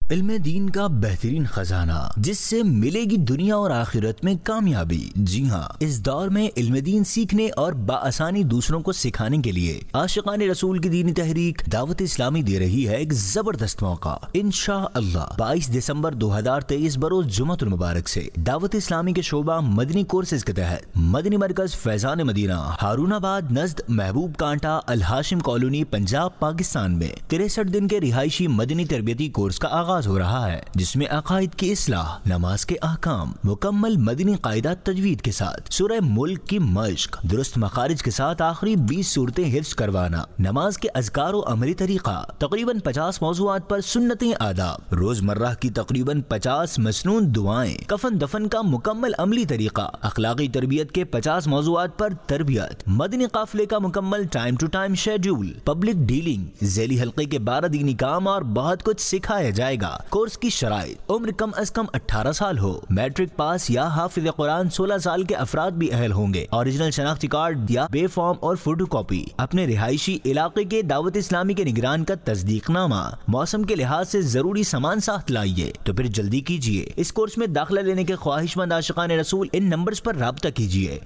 علم دین کا بہترین خزانہ جس سے ملے گی دنیا اور آخرت میں کامیابی۔ جی ہاں، اس دور میں علم دین سیکھنے اور بآسانی دوسروں کو سکھانے کے لیے عاشقان رسول کی دینی تحریک دعوت اسلامی دے رہی ہے ایک زبردست موقع۔ انشاءاللہ 22 دسمبر 2023 بروز جمعۃ المبارک سے دعوت اسلامی کے شعبہ مدنی کورسز کے تحت مدنی مرکز فیضان مدینہ ہارون آباد نزد محبوب کانٹا الہاشم کالونی پنجاب پاکستان میں 63 دن کے رہائشی مدنی تربیتی کورس کا آغاز ہو رہا ہے، جس میں عقائد کی اصلاح، نماز کے احکام، مکمل مدنی قاعدہ تجوید کے ساتھ سورہ ملک کی مشق، درست مخارج کے ساتھ آخری 20 صورتیں حفظ کروانا، نماز کے اذکار و عملی طریقہ، تقریباً 50 موضوعات پر سنتیں آداب، روزمرہ کی تقریباً 50 مسنون دعائیں، کفن دفن کا مکمل عملی طریقہ، اخلاقی تربیت کے 50 موضوعات پر تربیت، مدنی قافلے کا مکمل time to time schedule, public dealing, ذیلی حلقے کے 12 دینی کام اور بہت کچھ سکھایا جائے گا۔ کورس کی شرائط: عمر کم از کم 18 سال ہو، میٹرک پاس یا حافظ قرآن 16 سال کے افراد بھی اہل ہوں گے، اوریجنل شناختی کارڈ یا بے فارم اور فوٹو کاپی، اپنے رہائشی علاقے کے دعوت اسلامی کے نگران کا تصدیق نامہ، موسم کے لحاظ سے ضروری سامان ساتھ لائیے، تو پھر جلدی کیجیے۔ اس کورس میں داخلہ لینے کے خواہش مند عاشقان رسول ان نمبرز پر رابطہ کیجیے: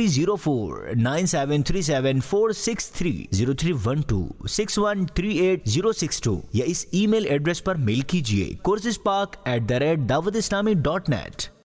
03049737 0312613862 یا اس ای میل ایڈریس پر میل کیجیے courses park@dawatislami.net۔